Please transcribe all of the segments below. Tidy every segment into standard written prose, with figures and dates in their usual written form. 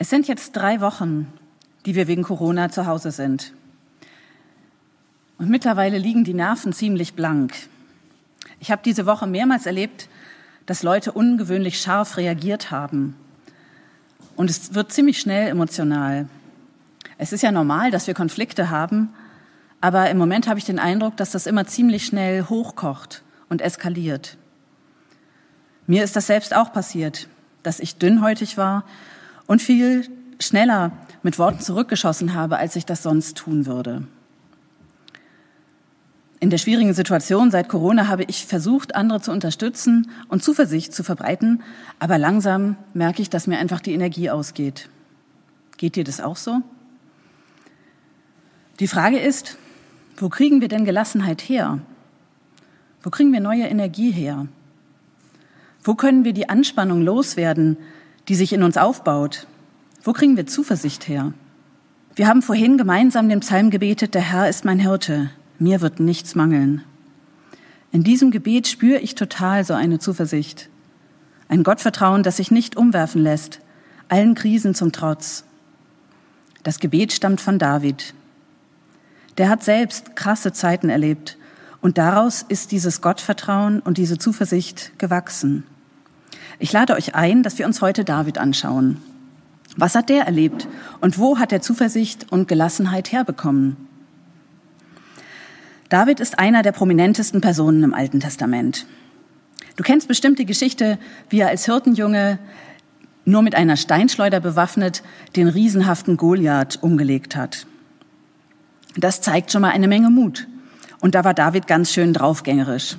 Es sind jetzt 3 Wochen, die wir wegen Corona zu Hause sind. Und mittlerweile liegen die Nerven ziemlich blank. Ich habe diese Woche mehrmals erlebt, dass Leute ungewöhnlich scharf reagiert haben. Und es wird ziemlich schnell emotional. Es ist ja normal, dass wir Konflikte haben, aber im Moment habe ich den Eindruck, dass das immer ziemlich schnell hochkocht und eskaliert. Mir ist das selbst auch passiert, dass ich dünnhäutig war und viel schneller mit Worten zurückgeschossen habe, als ich das sonst tun würde. In der schwierigen Situation seit Corona habe ich versucht, andere zu unterstützen und Zuversicht zu verbreiten, aber langsam merke ich, dass mir einfach die Energie ausgeht. Geht dir das auch so? Die Frage ist, wo kriegen wir denn Gelassenheit her? Wo kriegen wir neue Energie her? Wo können wir die Anspannung loswerden, die sich in uns aufbaut? Wo kriegen wir Zuversicht her? Wir haben vorhin gemeinsam den Psalm gebetet, der Herr ist mein Hirte, mir wird nichts mangeln. In diesem Gebet spüre ich total so eine Zuversicht. Ein Gottvertrauen, das sich nicht umwerfen lässt, allen Krisen zum Trotz. Das Gebet stammt von David. Der hat selbst krasse Zeiten erlebt und daraus ist dieses Gottvertrauen und diese Zuversicht gewachsen. Ich lade euch ein, dass wir uns heute David anschauen. Was hat der erlebt und wo hat er Zuversicht und Gelassenheit herbekommen? David ist einer der prominentesten Personen im Alten Testament. Du kennst bestimmt die Geschichte, wie er als Hirtenjunge nur mit einer Steinschleuder bewaffnet den riesenhaften Goliath umgelegt hat. Das zeigt schon mal eine Menge Mut. Und da war David ganz schön draufgängerisch.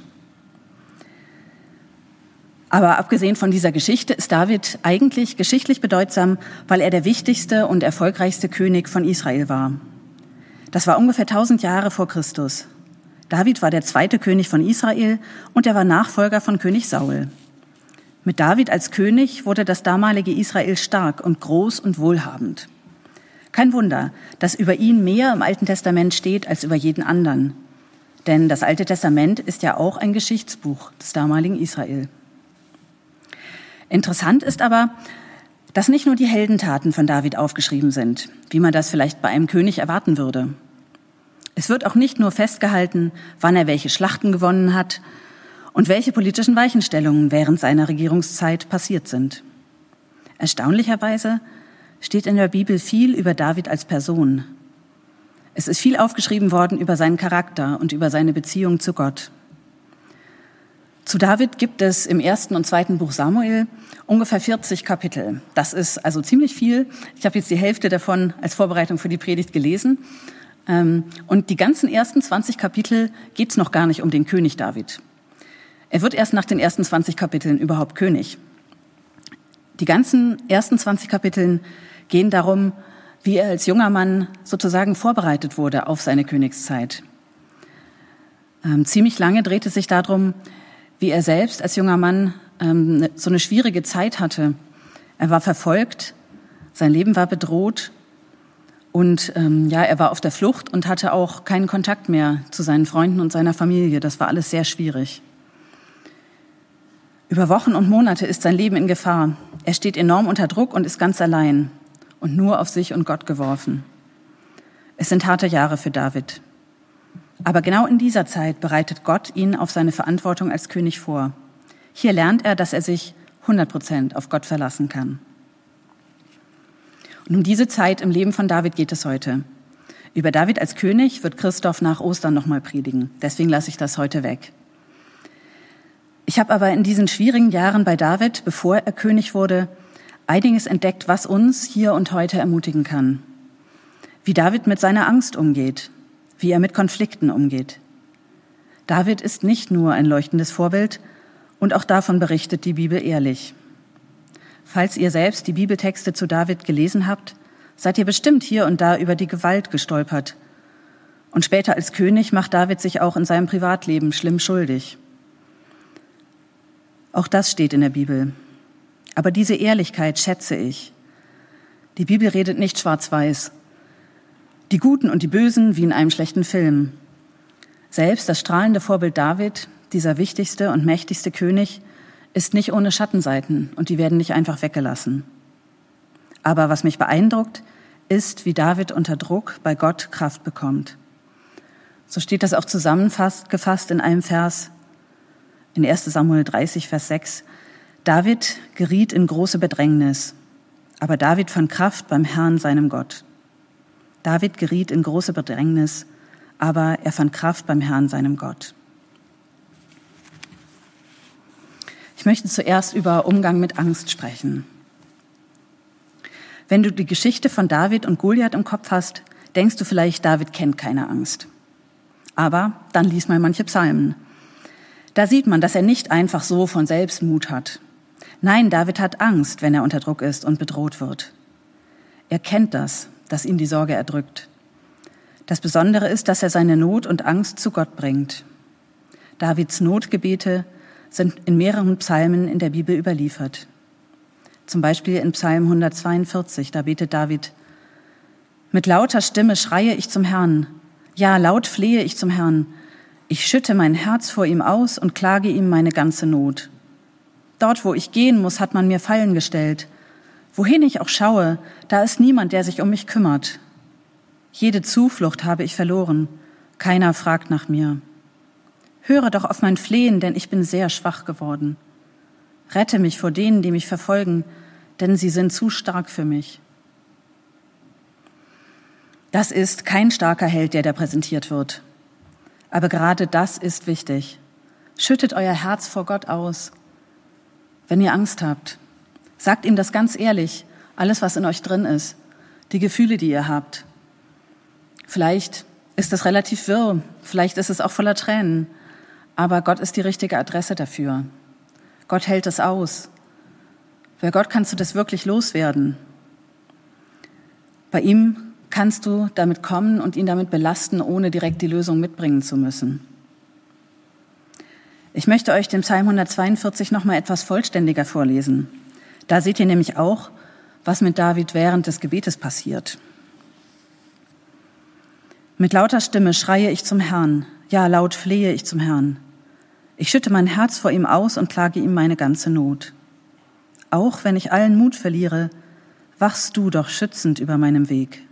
Aber abgesehen von dieser Geschichte ist David eigentlich geschichtlich bedeutsam, weil er der wichtigste und erfolgreichste König von Israel war. Das war ungefähr 1000 Jahre vor Christus. David war der 2. König von Israel und er war Nachfolger von König Saul. Mit David als König wurde das damalige Israel stark und groß und wohlhabend. Kein Wunder, dass über ihn mehr im Alten Testament steht als über jeden anderen. Denn das Alte Testament ist ja auch ein Geschichtsbuch des damaligen Israel. Interessant ist aber, dass nicht nur die Heldentaten von David aufgeschrieben sind, wie man das vielleicht bei einem König erwarten würde. Es wird auch nicht nur festgehalten, wann er welche Schlachten gewonnen hat und welche politischen Weichenstellungen während seiner Regierungszeit passiert sind. Erstaunlicherweise steht in der Bibel viel über David als Person. Es ist viel aufgeschrieben worden über seinen Charakter und über seine Beziehung zu Gott. Zu David gibt es im 1. und 2. Buch Samuel ungefähr 40 Kapitel. Das ist also ziemlich viel. Ich habe jetzt die Hälfte davon als Vorbereitung für die Predigt gelesen. Und die ganzen ersten 20 Kapitel geht es noch gar nicht um den König David. Er wird erst nach den ersten 20 Kapiteln überhaupt König. Die ganzen ersten 20 Kapiteln gehen darum, wie er als junger Mann sozusagen vorbereitet wurde auf seine Königszeit. Ziemlich lange dreht es sich darum, wie er selbst als junger Mann so eine schwierige Zeit hatte. Er war verfolgt, sein Leben war bedroht und er war auf der Flucht und hatte auch keinen Kontakt mehr zu seinen Freunden und seiner Familie. Das war alles sehr schwierig. Über Wochen und Monate ist sein Leben in Gefahr. Er steht enorm unter Druck und ist ganz allein und nur auf sich und Gott geworfen. Es sind harte Jahre für David. Aber genau in dieser Zeit bereitet Gott ihn auf seine Verantwortung als König vor. Hier lernt er, dass er sich 100% auf Gott verlassen kann. Und um diese Zeit im Leben von David geht es heute. Über David als König wird Christoph nach Ostern nochmal predigen. Deswegen lasse ich das heute weg. Ich habe aber in diesen schwierigen Jahren bei David, bevor er König wurde, einiges entdeckt, was uns hier und heute ermutigen kann. Wie David mit seiner Angst umgeht, wie er mit Konflikten umgeht. David ist nicht nur ein leuchtendes Vorbild und auch davon berichtet die Bibel ehrlich. Falls ihr selbst die Bibeltexte zu David gelesen habt, seid ihr bestimmt hier und da über die Gewalt gestolpert. Und später als König macht David sich auch in seinem Privatleben schlimm schuldig. Auch das steht in der Bibel. Aber diese Ehrlichkeit schätze ich. Die Bibel redet nicht schwarz-weiß. Die Guten und die Bösen wie in einem schlechten Film. Selbst das strahlende Vorbild David, dieser wichtigste und mächtigste König, ist nicht ohne Schattenseiten und die werden nicht einfach weggelassen. Aber was mich beeindruckt, ist, wie David unter Druck bei Gott Kraft bekommt. So steht das auch zusammengefasst in einem Vers in 1. Samuel 30, Vers 6. David geriet in große Bedrängnis, aber David fand Kraft beim Herrn, seinem Gott. David geriet in große Bedrängnis, aber er fand Kraft beim Herrn, seinem Gott. Ich möchte zuerst über Umgang mit Angst sprechen. Wenn du die Geschichte von David und Goliath im Kopf hast, denkst du vielleicht, David kennt keine Angst. Aber dann lies mal manche Psalmen. Da sieht man, dass er nicht einfach so von selbst Mut hat. Nein, David hat Angst, wenn er unter Druck ist und bedroht wird. Er kennt das, dass ihn die Sorge erdrückt. Das Besondere ist, dass er seine Not und Angst zu Gott bringt. Davids Notgebete sind in mehreren Psalmen in der Bibel überliefert. Zum Beispiel in Psalm 142, da betet David: Mit lauter Stimme schreie ich zum Herrn, ja, laut flehe ich zum Herrn. Ich schütte mein Herz vor ihm aus und klage ihm meine ganze Not. Dort, wo ich gehen muss, hat man mir Fallen gestellt. Wohin ich auch schaue, da ist niemand, der sich um mich kümmert. Jede Zuflucht habe ich verloren. Keiner fragt nach mir. Höre doch auf mein Flehen, denn ich bin sehr schwach geworden. Rette mich vor denen, die mich verfolgen, denn sie sind zu stark für mich. Das ist kein starker Held, der da präsentiert wird. Aber gerade das ist wichtig. Schüttet euer Herz vor Gott aus. Wenn ihr Angst habt, sagt ihm das ganz ehrlich, alles, was in euch drin ist, die Gefühle, die ihr habt. Vielleicht ist das relativ wirr, vielleicht ist es auch voller Tränen, aber Gott ist die richtige Adresse dafür. Gott hält es aus. Bei Gott kannst du das wirklich loswerden. Bei ihm kannst du damit kommen und ihn damit belasten, ohne direkt die Lösung mitbringen zu müssen. Ich möchte euch den Psalm 142 noch mal etwas vollständiger vorlesen. Da seht ihr nämlich auch, was mit David während des Gebetes passiert. Mit lauter Stimme schreie ich zum Herrn, ja, laut flehe ich zum Herrn. Ich schütte mein Herz vor ihm aus und klage ihm meine ganze Not. Auch wenn ich allen Mut verliere, wachst du doch schützend über meinem Weg.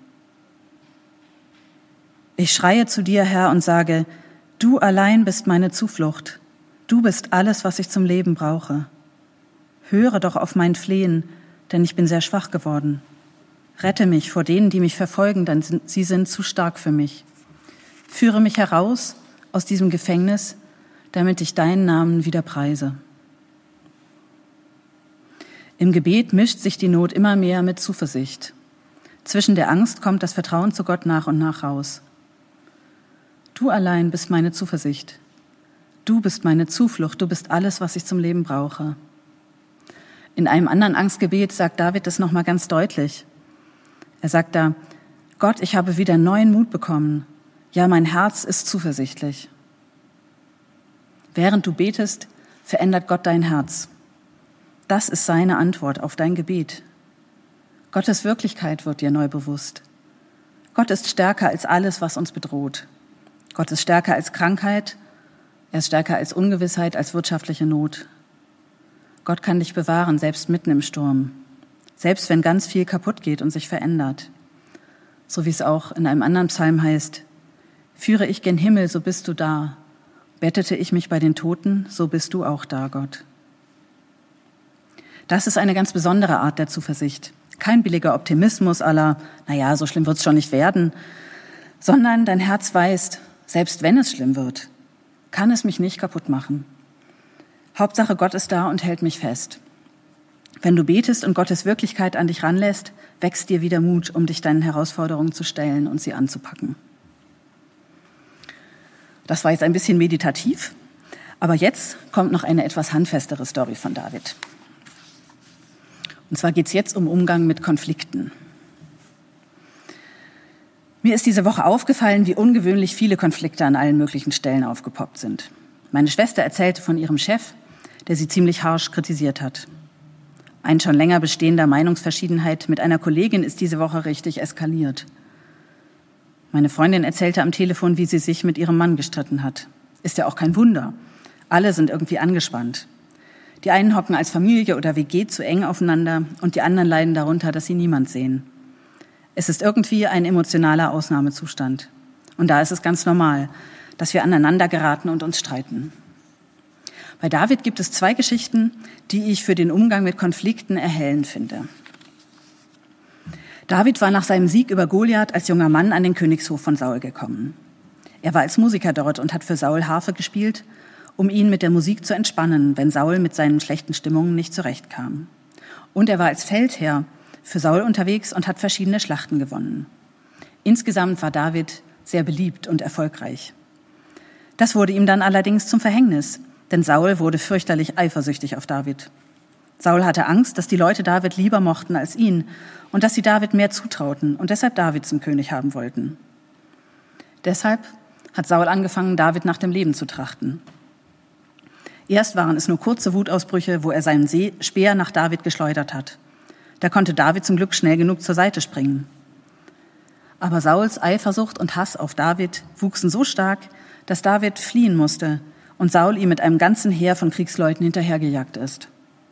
Ich schreie zu dir, Herr, und sage, du allein bist meine Zuflucht. Du bist alles, was ich zum Leben brauche. Höre doch auf mein Flehen, denn ich bin sehr schwach geworden. Rette mich vor denen, die mich verfolgen, denn sie sind zu stark für mich. Führe mich heraus aus diesem Gefängnis, damit ich deinen Namen wieder preise. Im Gebet mischt sich die Not immer mehr mit Zuversicht. Zwischen der Angst kommt das Vertrauen zu Gott nach und nach raus. Du allein bist meine Zuversicht. Du bist meine Zuflucht. Du bist alles, was ich zum Leben brauche. In einem anderen Angstgebet sagt David das nochmal ganz deutlich. Er sagt da, Gott, ich habe wieder neuen Mut bekommen. Ja, mein Herz ist zuversichtlich. Während du betest, verändert Gott dein Herz. Das ist seine Antwort auf dein Gebet. Gottes Wirklichkeit wird dir neu bewusst. Gott ist stärker als alles, was uns bedroht. Gott ist stärker als Krankheit, er ist stärker als Ungewissheit, als wirtschaftliche Not. Gott kann dich bewahren, selbst mitten im Sturm, selbst wenn ganz viel kaputt geht und sich verändert. So wie es auch in einem anderen Psalm heißt, führe ich gen Himmel, so bist du da. Bettete ich mich bei den Toten, so bist du auch da, Gott. Das ist eine ganz besondere Art der Zuversicht. Kein billiger Optimismus à la, naja, so schlimm wird's schon nicht werden, sondern dein Herz weiß, selbst wenn es schlimm wird, kann es mich nicht kaputt machen. Hauptsache, Gott ist da und hält mich fest. Wenn du betest und Gottes Wirklichkeit an dich ranlässt, wächst dir wieder Mut, um dich deinen Herausforderungen zu stellen und sie anzupacken. Das war jetzt ein bisschen meditativ, aber jetzt kommt noch eine etwas handfestere Story von David. Und zwar geht es jetzt um Umgang mit Konflikten. Mir ist diese Woche aufgefallen, wie ungewöhnlich viele Konflikte an allen möglichen Stellen aufgepoppt sind. Meine Schwester erzählte von ihrem Chef, der sie ziemlich harsch kritisiert hat. Ein schon länger bestehender Meinungsverschiedenheit mit einer Kollegin ist diese Woche richtig eskaliert. Meine Freundin erzählte am Telefon, wie sie sich mit ihrem Mann gestritten hat. Ist ja auch kein Wunder. Alle sind irgendwie angespannt. Die einen hocken als Familie oder WG zu eng aufeinander und die anderen leiden darunter, dass sie niemand sehen. Es ist irgendwie ein emotionaler Ausnahmezustand. Und da ist es ganz normal, dass wir aneinander geraten und uns streiten. Bei David gibt es 2 Geschichten, die ich für den Umgang mit Konflikten erhellend finde. David war nach seinem Sieg über Goliath als junger Mann an den Königshof von Saul gekommen. Er war als Musiker dort und hat für Saul Harfe gespielt, um ihn mit der Musik zu entspannen, wenn Saul mit seinen schlechten Stimmungen nicht zurechtkam. Und er war als Feldherr für Saul unterwegs und hat verschiedene Schlachten gewonnen. Insgesamt war David sehr beliebt und erfolgreich. Das wurde ihm dann allerdings zum Verhängnis, denn Saul wurde fürchterlich eifersüchtig auf David. Saul hatte Angst, dass die Leute David lieber mochten als ihn und dass sie David mehr zutrauten und deshalb David zum König haben wollten. Deshalb hat Saul angefangen, David nach dem Leben zu trachten. Erst waren es nur kurze Wutausbrüche, wo er seinen Speer nach David geschleudert hat. Da konnte David zum Glück schnell genug zur Seite springen. Aber Sauls Eifersucht und Hass auf David wuchsen so stark, dass David fliehen musste und Saul ihm mit einem ganzen Heer von Kriegsleuten hinterhergejagt ist.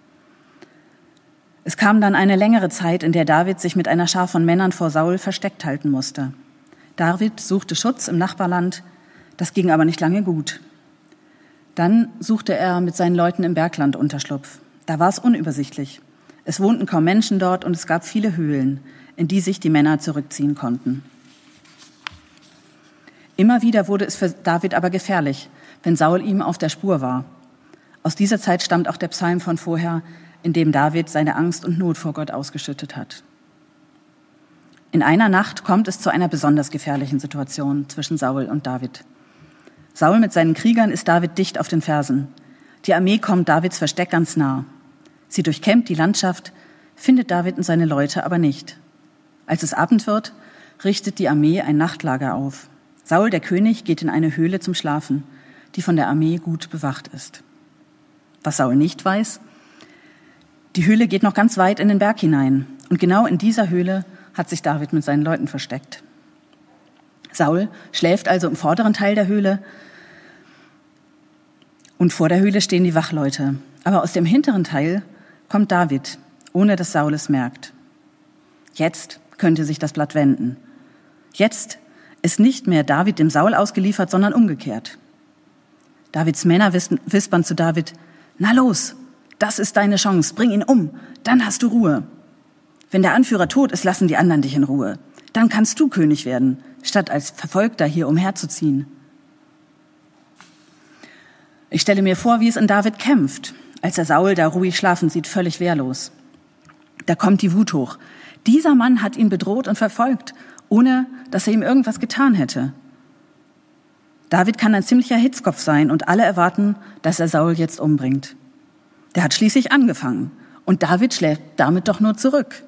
Es kam dann eine längere Zeit, in der David sich mit einer Schar von Männern vor Saul versteckt halten musste. David suchte Schutz im Nachbarland, das ging aber nicht lange gut. Dann suchte er mit seinen Leuten im Bergland Unterschlupf. Da war es unübersichtlich. Es wohnten kaum Menschen dort und es gab viele Höhlen, in die sich die Männer zurückziehen konnten. Immer wieder wurde es für David aber gefährlich, wenn Saul ihm auf der Spur war. Aus dieser Zeit stammt auch der Psalm von vorher, in dem David seine Angst und Not vor Gott ausgeschüttet hat. In einer Nacht kommt es zu einer besonders gefährlichen Situation zwischen Saul und David. Saul mit seinen Kriegern ist David dicht auf den Fersen. Die Armee kommt Davids Versteck ganz nah. Sie durchkämmt die Landschaft, findet David und seine Leute aber nicht. Als es Abend wird, richtet die Armee ein Nachtlager auf. Saul, der König, geht in eine Höhle zum Schlafen, die von der Armee gut bewacht ist. Was Saul nicht weiß: Die Höhle geht noch ganz weit in den Berg hinein. Und genau in dieser Höhle hat sich David mit seinen Leuten versteckt. Saul schläft also im vorderen Teil der Höhle und vor der Höhle stehen die Wachleute. Aber aus dem hinteren Teil kommt David, ohne dass Saul es merkt. Jetzt könnte sich das Blatt wenden. Jetzt ist nicht mehr David dem Saul ausgeliefert, sondern umgekehrt. Davids Männer wispern zu David: Na los, das ist deine Chance, bring ihn um, dann hast du Ruhe. Wenn der Anführer tot ist, lassen die anderen dich in Ruhe. Dann kannst du König werden, statt als Verfolgter hier umherzuziehen. Ich stelle mir vor, wie es in David kämpft, als er Saul da ruhig schlafen sieht, völlig wehrlos. Da kommt die Wut hoch. Dieser Mann hat ihn bedroht und verfolgt, ohne dass er ihm irgendwas getan hätte. David kann ein ziemlicher Hitzkopf sein und alle erwarten, dass er Saul jetzt umbringt. Der hat schließlich angefangen und David schlägt damit doch nur zurück.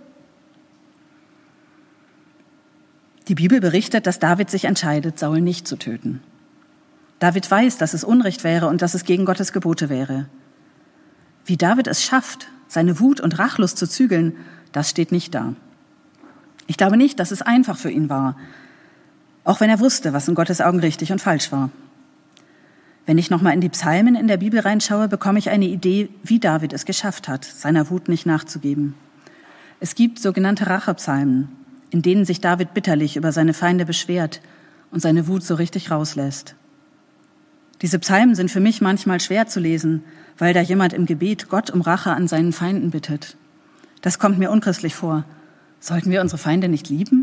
Die Bibel berichtet, dass David sich entscheidet, Saul nicht zu töten. David weiß, dass es Unrecht wäre und dass es gegen Gottes Gebote wäre. Wie David es schafft, seine Wut und Rachlust zu zügeln, das steht nicht da. Ich glaube nicht, dass es einfach für ihn war, auch wenn er wusste, was in Gottes Augen richtig und falsch war. Wenn ich nochmal in die Psalmen in der Bibel reinschaue, bekomme ich eine Idee, wie David es geschafft hat, seiner Wut nicht nachzugeben. Es gibt sogenannte Rachepsalmen, in denen sich David bitterlich über seine Feinde beschwert und seine Wut so richtig rauslässt. Diese Psalmen sind für mich manchmal schwer zu lesen, weil da jemand im Gebet Gott um Rache an seinen Feinden bittet. Das kommt mir unchristlich vor. Sollten wir unsere Feinde nicht lieben?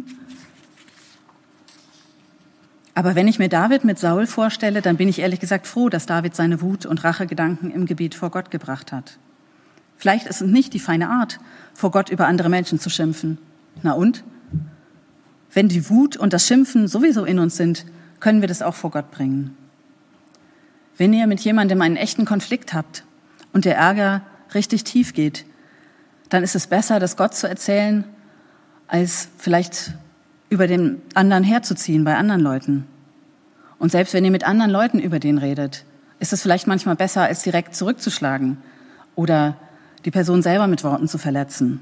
Aber wenn ich mir David mit Saul vorstelle, dann bin ich ehrlich gesagt froh, dass David seine Wut und Rachegedanken im Gebet vor Gott gebracht hat. Vielleicht ist es nicht die feine Art, vor Gott über andere Menschen zu schimpfen. Na und? Wenn die Wut und das Schimpfen sowieso in uns sind, können wir das auch vor Gott bringen. Wenn ihr mit jemandem einen echten Konflikt habt und der Ärger richtig tief geht, dann ist es besser, das Gott zu erzählen, als vielleicht über den anderen herzuziehen bei anderen Leuten. Und selbst wenn ihr mit anderen Leuten über den redet, ist es vielleicht manchmal besser, als direkt zurückzuschlagen oder die Person selber mit Worten zu verletzen.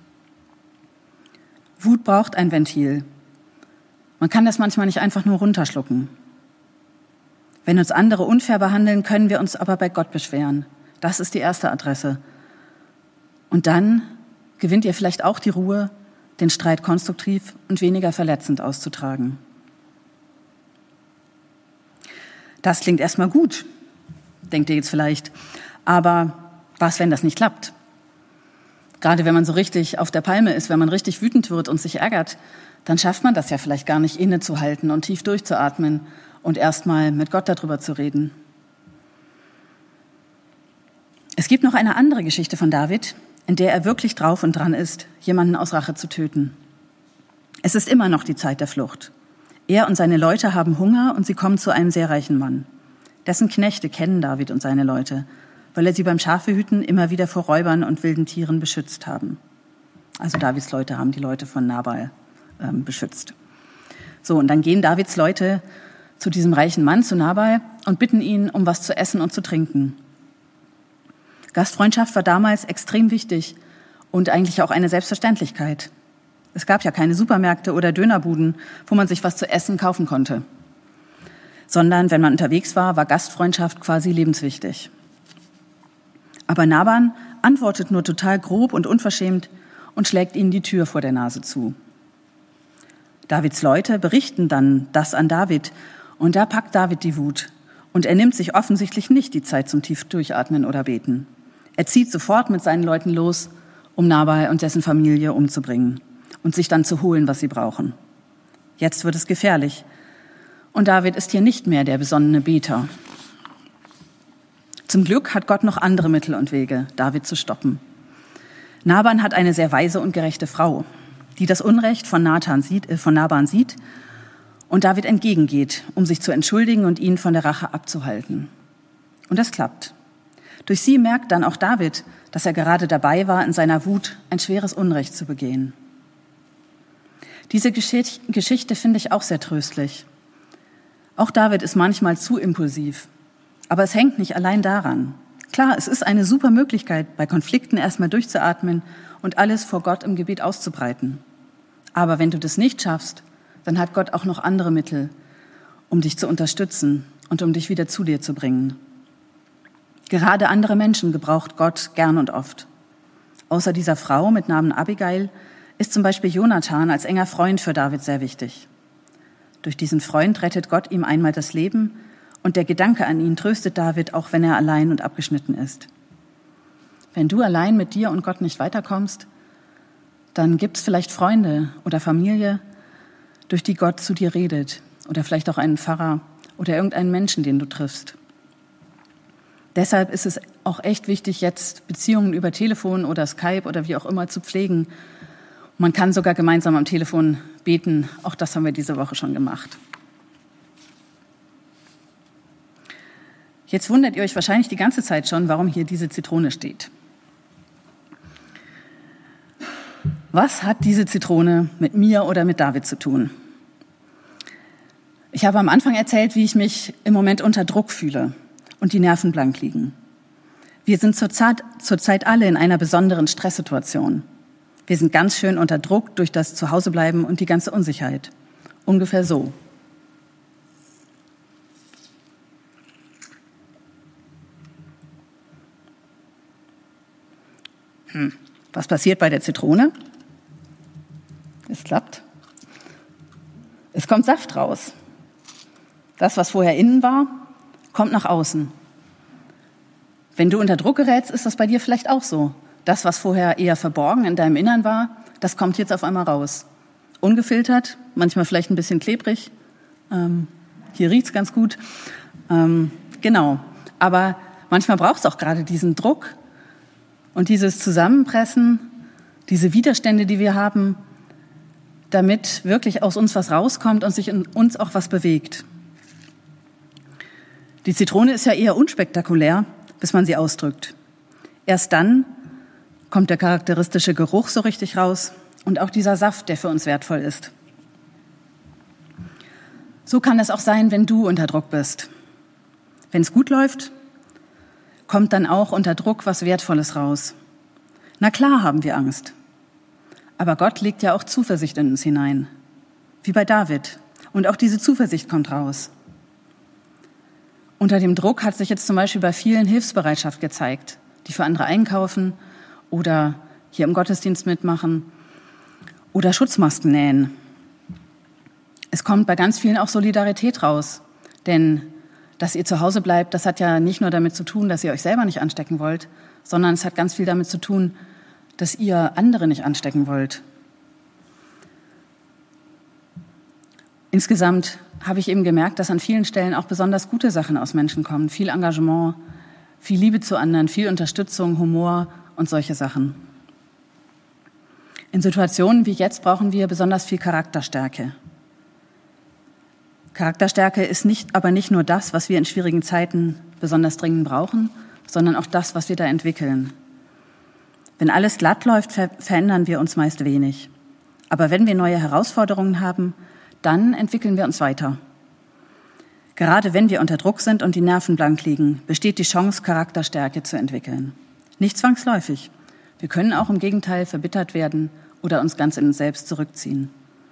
Wut braucht ein Ventil. Man kann das manchmal nicht einfach nur runterschlucken. Wenn uns andere unfair behandeln, können wir uns aber bei Gott beschweren. Das ist die erste Adresse. Und dann gewinnt ihr vielleicht auch die Ruhe, den Streit konstruktiv und weniger verletzend auszutragen. Das klingt erstmal gut, denkt ihr jetzt vielleicht. Aber was, wenn das nicht klappt? Gerade wenn man so richtig auf der Palme ist, wenn man richtig wütend wird und sich ärgert, dann schafft man das ja vielleicht gar nicht, innezuhalten und tief durchzuatmen und erstmal mit Gott darüber zu reden. Es gibt noch eine andere Geschichte von David, in der er wirklich drauf und dran ist, jemanden aus Rache zu töten. Es ist immer noch die Zeit der Flucht. Er und seine Leute haben Hunger und sie kommen zu einem sehr reichen Mann. Dessen Knechte kennen David und seine Leute, weil er sie beim Schafehüten immer wieder vor Räubern und wilden Tieren beschützt haben. Also Davids Leute haben die Leute von Nabal beschützt. So, und dann gehen Davids Leute zu diesem reichen Mann, zu Nabal, und bitten ihn um was zu essen und zu trinken. Gastfreundschaft war damals extrem wichtig und eigentlich auch eine Selbstverständlichkeit. Es gab ja keine Supermärkte oder Dönerbuden, wo man sich was zu essen kaufen konnte. Sondern wenn man unterwegs war, war Gastfreundschaft quasi lebenswichtig. Aber Nabal antwortet nur total grob und unverschämt und schlägt ihnen die Tür vor der Nase zu. Davids Leute berichten dann das an David und da packt David die Wut. Und er nimmt sich offensichtlich nicht die Zeit zum tief Durchatmen oder Beten. Er zieht sofort mit seinen Leuten los, um Nabal und dessen Familie umzubringen und sich dann zu holen, was sie brauchen. Jetzt wird es gefährlich. Und David ist hier nicht mehr der besonnene Beter. Zum Glück hat Gott noch andere Mittel und Wege, David zu stoppen. Nabal hat eine sehr weise und gerechte Frau, die das Unrecht von Nabal sieht und David entgegengeht, um sich zu entschuldigen und ihn von der Rache abzuhalten. Und das klappt. Durch sie merkt dann auch David, dass er gerade dabei war, in seiner Wut ein schweres Unrecht zu begehen. Diese Geschichte finde ich auch sehr tröstlich. Auch David ist manchmal zu impulsiv. Aber es hängt nicht allein daran. Klar, es ist eine super Möglichkeit, bei Konflikten erstmal durchzuatmen und alles vor Gott im Gebet auszubreiten. Aber wenn du das nicht schaffst, dann hat Gott auch noch andere Mittel, um dich zu unterstützen und um dich wieder zu dir zu bringen. Gerade andere Menschen gebraucht Gott gern und oft. Außer dieser Frau mit Namen Abigail ist zum Beispiel Jonathan als enger Freund für David sehr wichtig. Durch diesen Freund rettet Gott ihm einmal das Leben und der Gedanke an ihn tröstet David, auch wenn er allein und abgeschnitten ist. Wenn du allein mit dir und Gott nicht weiterkommst, dann gibt es vielleicht Freunde oder Familie, durch die Gott zu dir redet oder vielleicht auch einen Pfarrer oder irgendeinen Menschen, den du triffst. Deshalb ist es auch echt wichtig, jetzt Beziehungen über Telefon oder Skype oder wie auch immer zu pflegen. Man kann sogar gemeinsam am Telefon beten. Auch das haben wir diese Woche schon gemacht. Jetzt wundert ihr euch wahrscheinlich die ganze Zeit schon, warum hier diese Zitrone steht. Was hat diese Zitrone mit mir oder mit David zu tun? Ich habe am Anfang erzählt, wie ich mich im Moment unter Druck fühle und die Nerven blank liegen. Wir sind zurzeit alle in einer besonderen Stresssituation. Wir sind ganz schön unter Druck durch das Zuhausebleiben und die ganze Unsicherheit. Ungefähr so. Was passiert bei der Zitrone? Es klappt. Es kommt Saft raus. Das, was vorher innen war, kommt nach außen. Wenn du unter Druck gerätst, ist das bei dir vielleicht auch so. Das, was vorher eher verborgen in deinem Innern war, das kommt jetzt auf einmal raus. Ungefiltert, manchmal vielleicht ein bisschen klebrig. Hier riecht's ganz gut. Genau. Aber manchmal braucht es auch gerade diesen Druck und dieses Zusammenpressen, diese Widerstände, die wir haben, damit wirklich aus uns was rauskommt und sich in uns auch was bewegt. Die Zitrone ist ja eher unspektakulär, bis man sie ausdrückt. Erst dann kommt der charakteristische Geruch so richtig raus und auch dieser Saft, der für uns wertvoll ist. So kann es auch sein, wenn du unter Druck bist. Wenn es gut läuft, kommt dann auch unter Druck was Wertvolles raus. Na klar haben wir Angst. Aber Gott legt ja auch Zuversicht in uns hinein, wie bei David. Und auch diese Zuversicht kommt raus. Unter dem Druck hat sich jetzt zum Beispiel bei vielen Hilfsbereitschaft gezeigt, die für andere einkaufen oder hier im Gottesdienst mitmachen oder Schutzmasken nähen. Es kommt bei ganz vielen auch Solidarität raus, denn dass ihr zu Hause bleibt, das hat ja nicht nur damit zu tun, dass ihr euch selber nicht anstecken wollt, sondern es hat ganz viel damit zu tun, dass ihr andere nicht anstecken wollt. Insgesamt habe ich eben gemerkt, dass an vielen Stellen auch besonders gute Sachen aus Menschen kommen. Viel Engagement, viel Liebe zu anderen, viel Unterstützung, Humor und solche Sachen. In Situationen wie jetzt brauchen wir besonders viel Charakterstärke. Charakterstärke ist aber nicht nur das, was wir in schwierigen Zeiten besonders dringend brauchen, sondern auch das, was wir da entwickeln. Wenn alles glatt läuft, verändern wir uns meist wenig. Aber wenn wir neue Herausforderungen haben, dann entwickeln wir uns weiter. Gerade wenn wir unter Druck sind und die Nerven blank liegen, besteht die Chance, Charakterstärke zu entwickeln. Nicht zwangsläufig. Wir können auch im Gegenteil verbittert werden oder uns ganz in uns selbst zurückziehen.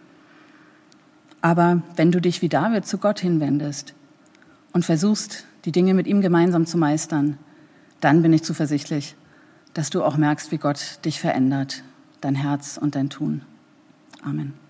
Aber wenn du dich wie David zu Gott hinwendest und versuchst, die Dinge mit ihm gemeinsam zu meistern, dann bin ich zuversichtlich, dass du auch merkst, wie Gott dich verändert, dein Herz und dein Tun. Amen.